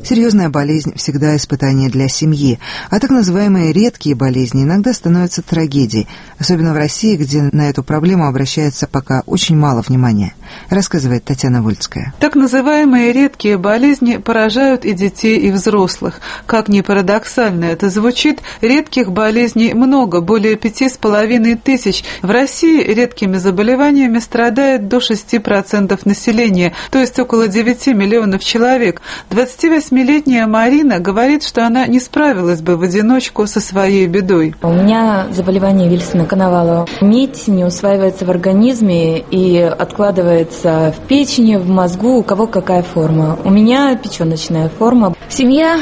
Серьезная болезнь всегда испытание для семьи, а так называемые редкие болезни иногда становятся трагедией, особенно в России, где на эту проблему обращается пока очень мало внимания, рассказывает Татьяна Вольская. Так называемые редкие болезни поражают и детей, и взрослых. Как ни парадоксально это звучит, редких болезней много, более 5500. В России редкими заболеваниями страдает до 6% населения, то есть около 9 миллионов человек. 28-летняя Марина говорит, что она не справилась бы в одиночку со своей бедой. У меня заболевание Вильсона-Коновалова. Медь не усваивается в организме и откладывается в печени, в мозгу, у кого какая форма. У меня печеночная форма. Семья,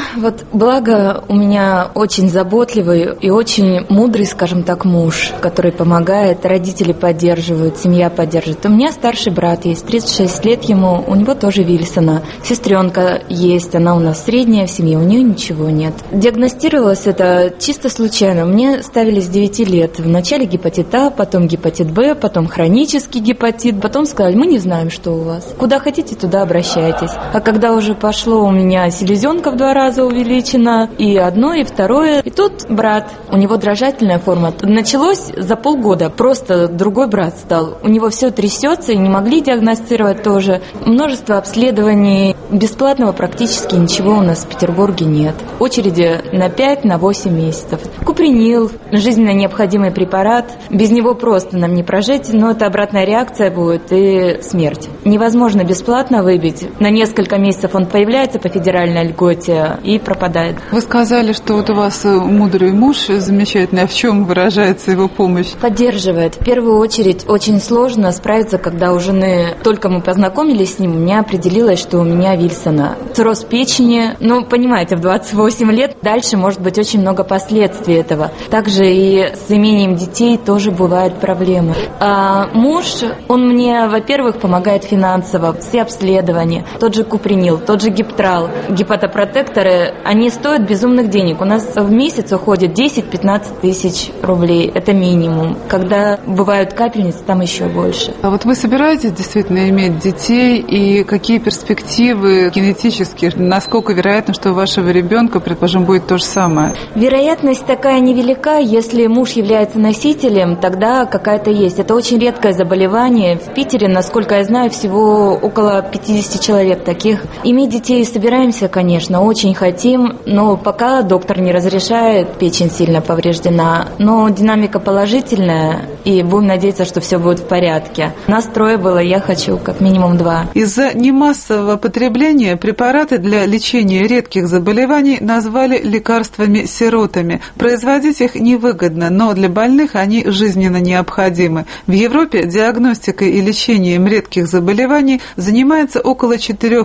благо у меня очень заботливый и очень мудрый, скажем так, муж, который помогает, родители поддерживают, семья поддерживает. У меня старший брат есть, 36 лет ему, у него тоже Вильсона. Сестренка есть, она у нас средняя в семье, у нее ничего нет. Диагностировалось это чисто случайно. Мне ставили с 9 лет. Вначале гепатит А, потом гепатит Б, потом хронический гепатит. Потом сказали, мы не знаем, что у вас. Куда хотите, туда обращайтесь. А когда уже пошло, у меня селезенка в 2 раза увеличена, и одно, и второе. И тут брат, у него дрожательная форма. Началось за полгода. Просто другой брат стал. У него все трясется, и не могли диагностировать тоже. Множество обследований. Бесплатного практически ничего у нас в Петербурге нет. Очереди на 5-8 месяцев. Купринил, жизненно необходимый препарат. Без него просто нам не прожить, но это обратная реакция будет и смерть. Невозможно бесплатно выбить. На несколько месяцев он появляется по федеральной льготе и пропадает. Вы сказали, что у вас мудрый муж замечательный. А в чем выражается его помощь? Поддерживает. В первую очередь очень сложно справиться, когда у жены, только мы познакомились с ним, у меня определилось, что у меня Вильсона. Цирроз печени, понимаете, в 28 лет дальше может быть очень много последствий этого. Также и с имением детей тоже бывают проблемы. А муж, он мне, во-первых, помогает финансово, все обследования, тот же купринил, тот же гептрал, гепатопротекторы, они стоят безумных денег. У нас в месяц уходит 10-15 тысяч рублей, это минимум. Когда бывают капельницы, там еще больше. А вы собираетесь действительно иметь детей, и какие перспективы генетические? Насколько вероятно, что у вашего ребенка, предположим, будет то же самое? Вероятность такая невелика. Если муж является носителем, тогда какая-то есть. Это очень редкое заболевание. В Питере, насколько я знаю, всего около 50 человек таких. Иметь детей собираемся, конечно, очень хотим, но пока доктор не разрешает, печень сильно повреждена. Но динамика положительная, и будем надеяться, что все будет в порядке. Нас 3 было, я хочу как минимум 2. Из-за немассового потребления препараты для лечения редких заболеваний назвали лекарствами-сиротами. Производить их невыгодно, но для больных они жизненно необходимы. В Европе диагностикой и лечением редких заболеваний занимается около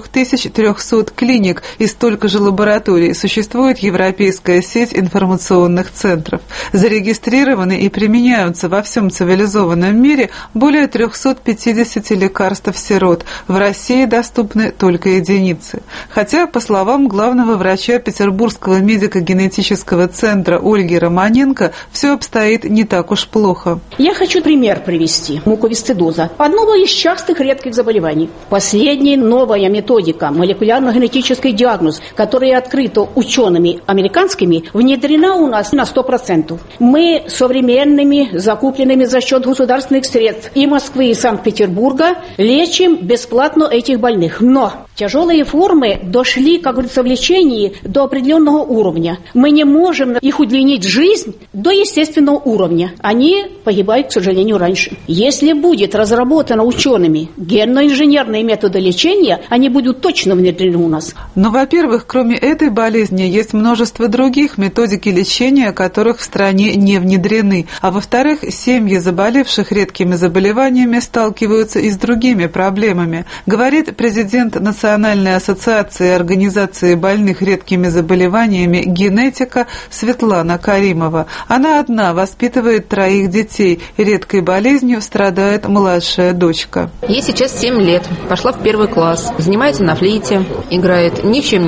4300 клиник и столько же лабораторий. Существует европейская сеть информационных центров. Зарегистрированы и применяются во всем цивилизованном мире более 350 лекарств-сирот. В России доступны только единицы. Хотя, по словам главного врача Петербургского медико-генетического центра Ольги Романенко, все обстоит не так уж плохо. Я хочу пример привести. Муковисцидоза. Одно из частых редких заболеваний. Последняя новая методика, молекулярно-генетический диагноз, которая открыта учеными американскими, внедрена у нас на 100%. Мы современными, закупленными за счет государственных средств и Москвы, и Санкт-Петербурга лечим бесплатно этих больных. Но тяжелые формы дошли, как говорится, в лечении до определенного уровня. Мы не можем их удлинить жизнь до естественного уровня. Они погибают, к сожалению, раньше. Если будет разработано учеными генно-инженерные методы лечения, они будут точно внедрены у нас. Но, во-первых, кроме этой болезни, есть множество других методик лечения, которых в стране не внедрены. А во-вторых, семьи заболевших редкими заболеваниями сталкиваются и с другими проблемами, говорит президент Национальной ассоциации организации больных редкими заболеваниями генетика Светлана Каримова. Она одна воспитывает 3 детей. Редкой болезнью страдает младшая дочка. Ей сейчас 7 лет. Пошла в 1 класс. Занимается на флейте. Играет ничем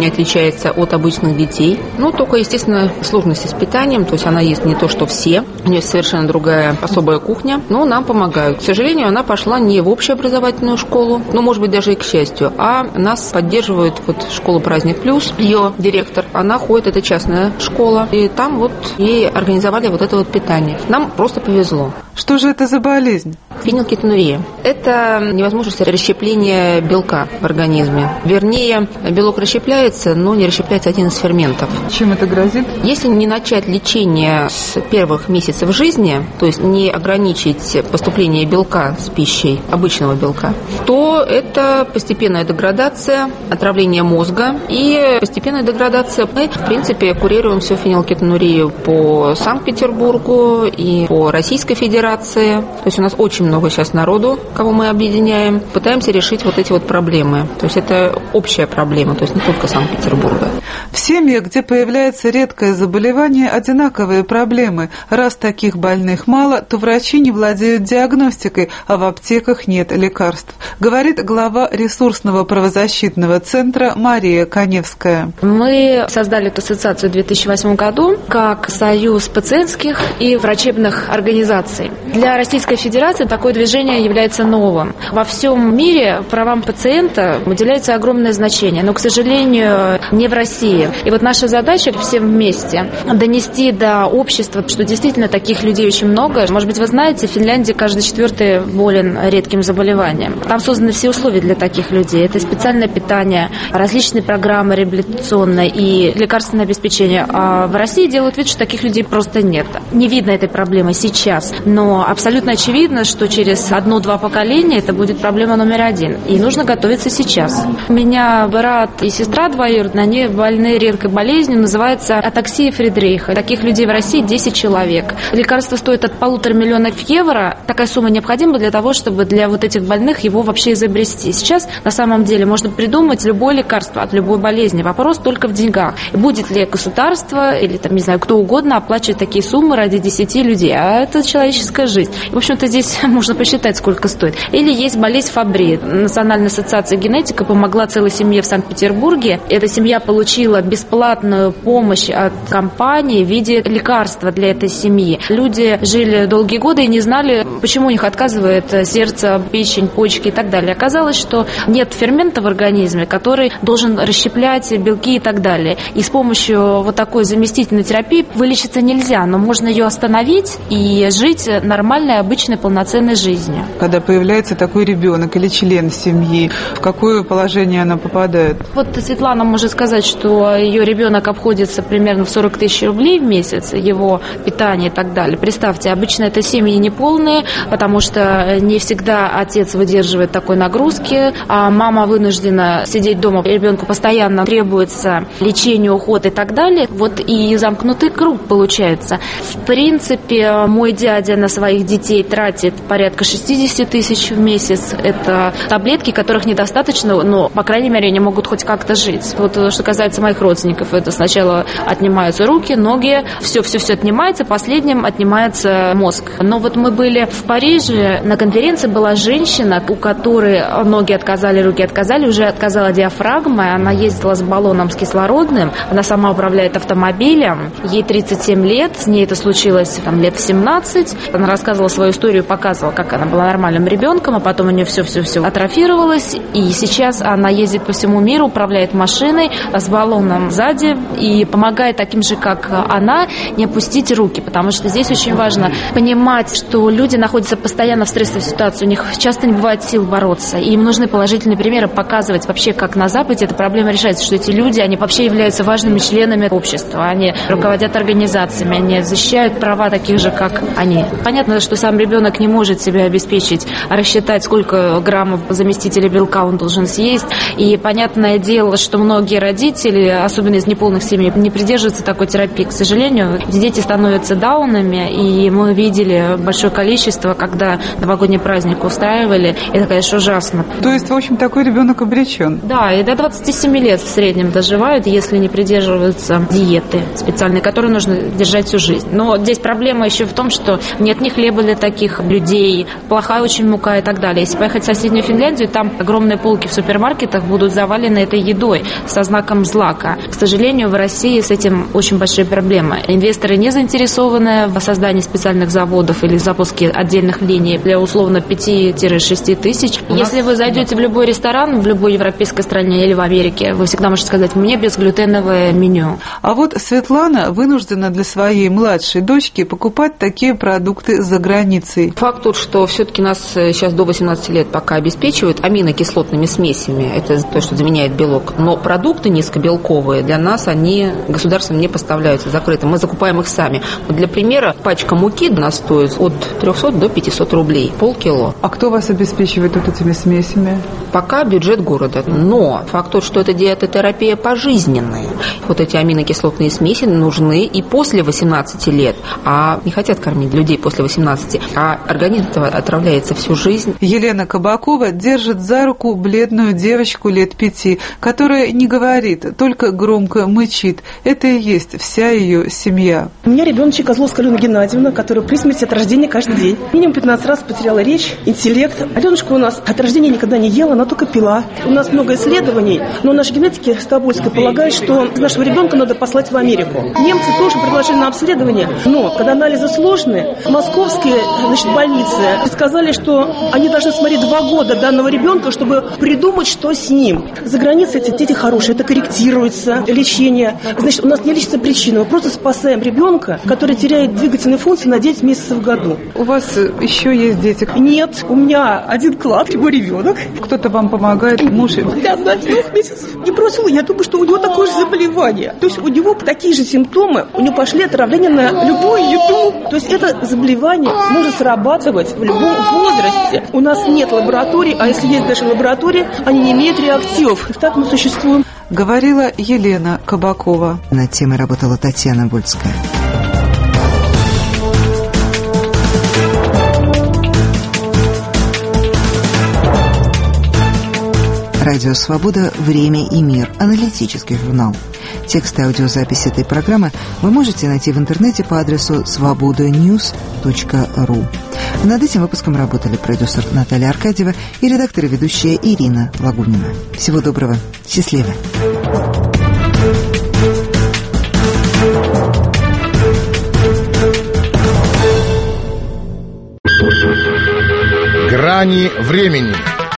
не отличается от обычных детей. Ну, только, естественно, сложности с питанием. То есть она ест не то, что все. У нее совершенно другая особая кухня. Но нам помогают. К сожалению, она пошла не в общеобразовательную школу, ну, может быть, даже и к счастью, а нас поддерживает вот школа «Праздник Плюс». Ее директор, она ходит, это частная школа. И там вот ей организовали вот это вот питание. Нам просто повезло. Что же это за болезнь? Фенилкетонурия. Это невозможность расщепления белка в организме. Вернее, белок расщепляется, но не расщепляется один из ферментов. Чем это грозит? Если не начать лечение с первых месяцев жизни, то есть не ограничить поступление белка с пищей, обычного белка, то это постепенная деградация, отравление мозга и постепенная деградация. Мы, в принципе, курируем всю фенилкетонурию по Санкт-Петербургу и по Российской Федерации. То есть у нас очень много сейчас народу, кого мы объединяем. Пытаемся решить вот эти вот проблемы. То есть это общая проблема, то есть не только Санкт-Петербурга. В семьях, где появляется редкое заболевание, одинаковые проблемы. Раз таких больных мало, то врачи не владеют диагностикой, а в аптеках нет лекарств. Говорит глава ресурсного правозащитного центра Мария Коневская. Мы создали эту ассоциацию в 2008 году как союз пациентских и врачебных организаций. Для Российской Федерации такое движение является новым. Во всем мире правам пациента уделяется огромное значение, но, к сожалению, не в России. И вот наша задача всем вместе донести до общества, что действительно таких людей очень много. Может быть, вы знаете, в Финляндии каждый четвертый болен редким заболеванием. Там созданы все условия для таких людей. Это специальное питание, различные программы реабилитационные и лекарственное обеспечение. А в России делают вид, что таких людей просто нет. Не видно этой проблемы сейчас. Но абсолютно очевидно, что через 1-2 поколения это будет проблема номер 1. И нужно готовиться сейчас. У меня брат и сестра двоюродные, они больны редкой болезнью, называется атаксия Фридриха. Таких людей в России 10 человек. Лекарство стоит от 1,5 миллиона евро. Такая сумма необходима для того, чтобы для вот этих больных его вообще изобрести. Сейчас на самом деле можно придумать любое лекарство от любой болезни. Вопрос только в деньгах. И будет ли государство или там, не знаю, кто угодно оплачивать такие суммы ради 10 людей. А это человеческая жизнь. В общем-то, здесь можно посчитать, сколько стоит. Или есть болезнь Фабри. Национальная ассоциация генетика помогла целой семье в Санкт-Петербурге. Эта семья получила бесплатную помощь от компании в виде лекарства для этой семьи. Люди жили долгие годы и не знали, почему у них отказывает сердце, печень, почки и так далее. Оказалось, что нет фермента в организме, который должен расщеплять белки и так далее. И с помощью вот такой заместительной терапии вылечиться нельзя, но можно ее остановить и жить нормальной, обычной, полноценной жизнью. Когда появляется такой ребенок или член семьи, в какое положение она попадает? Вот Светлана может сказать, что ее ребенок обходится примерно в 40 тысяч рублей в месяц, его питание и так далее. Представьте, обычно это семьи неполные, потому что не всегда отец выдерживает такой нагрузки, а мама вынуждена сидеть дома, ребенку постоянно требуется лечение, уход и так далее. Вот и замкнутый круг получается. В принципе, мой дядя на своих детей тратит порядка 60 тысяч в месяц. Это таблетки, которых недостаточно, но, по крайней мере, они могут хоть как-то жить. Вот что касается моих родственников, это сначала отнимаются руки, ноги, все отнимается, последним отнимается мозг. Но вот мы были в Париже, на конференции была женщина, у которой ноги отказали, руки отказали, уже отказала диафрагма, она ездила с баллоном с кислородным, она сама управляет автомобилем, ей 37 лет, с ней это случилось там, лет в 17, она рассказывала свою историю, показывала, как она была нормальным ребенком, а потом у нее все атрофировалось, и сейчас она ездит по всему миру, управляет машиной с баллоном сзади и помогает таким же, как она, не опустить руки, потому что здесь очень важно понимать, что люди находятся постоянно в стрессовой ситуации, у них часто не бывает сил бороться, и им нужны положительные примеры, показывать вообще, как на Западе эта проблема решается, что эти люди, они вообще являются важными членами общества, они руководят организациями, они защищают права таких же, как они. Понятно, что сам ребенок не может себя обеспечить, рассчитать, сколько граммов заместителя белка он должен съесть, и понятное дело, что многие родители, особенно из неполных семей, не придерживаются такой терапии. К сожалению, дети становятся даунами, и мы видели большое количество, когда новогодний праздник устраивали, это, конечно, ужасно. То есть, в общем, такой ребенок обречен? Да, и до 27 лет в среднем доживают, если не придерживаются диеты специальной, которую нужно держать всю жизнь. Но здесь проблема еще в том, что нет ни хлеба для таких людей, рублей, плохая очень мука и так далее. Если поехать в соседнюю Финляндию, там огромные полки в супермаркетах будут завалены этой едой со знаком злака. К сожалению, в России с этим очень большие проблемы. Инвесторы не заинтересованы в создании специальных заводов или запуске отдельных линий для условно 5-6 тысяч. Если вы зайдете в любой ресторан, в любой европейской стране или в Америке, вы всегда можете сказать: мне безглютеновое меню. А вот Светлана вынуждена для своей младшей дочки покупать такие продукты за границей. Факт тот, что все-таки нас сейчас до 18 лет пока обеспечивают аминокислотными смесями. Это то, что заменяет белок. Но продукты низкобелковые для нас, они государством не поставляются закрыто. Мы закупаем их сами. Вот для примера, пачка муки у нас стоит от 300 до 500 рублей, полкило. А кто вас обеспечивает вот этими смесями? Пока бюджет города. Но факт тот, что это диетотерапия пожизненная. Вот эти аминокислотные смеси нужны и после 18 лет. А не хотят кормить людей после 18. А организм отравляется всю жизнь. Елена Кабакова держит за руку бледную девочку лет 5, которая не говорит, только громко мычит. Это и есть вся ее семья. У меня ребеночек Козловская Алена Геннадьевна, которая при смерти от рождения каждый день. Минимум 15 раз потеряла речь, интеллект. Аленушка у нас от рождения никогда не ела, она только пила. У нас много исследований, но наши генетики Ставольской полагают, что нашего ребенка надо послать в Америку. Немцы тоже предложили на обследование, но когда анализы сложные, московские больницы сказали, что они должны смотреть 2 года данного ребенка, чтобы придумать, что с ним. За границей эти дети хорошие, это корректируется, лечение. Значит, у нас не лечится причина, мы просто спасаем ребенка, который теряет двигательные функции на 9 месяцев в году. У вас еще есть дети? Нет, у меня один клад, его ребенок. Кто-то вам помогает, муж? Я на 2 месяцев не бросила, я думаю, что у него такое же заболевание. То есть у него такие же симптомы, у него пошли отравления на любую еду. То есть это заболевание может срабатывать в любом возрасте. У нас нет лабораторий, а если есть даже лаборатории, они не имеют реактивов. Так мы существуем. Говорила Елена Кабакова. Над темой работала Татьяна Вольская. Радио «Свобода. Время и мир». Аналитический журнал. Текст и аудиозапись этой программы вы можете найти в интернете по адресу svobodanews.ru. Над этим выпуском работали продюсер Наталья Аркадьева и редактор и ведущая Ирина Лагунина. Всего доброго. Счастливо. Грани времени.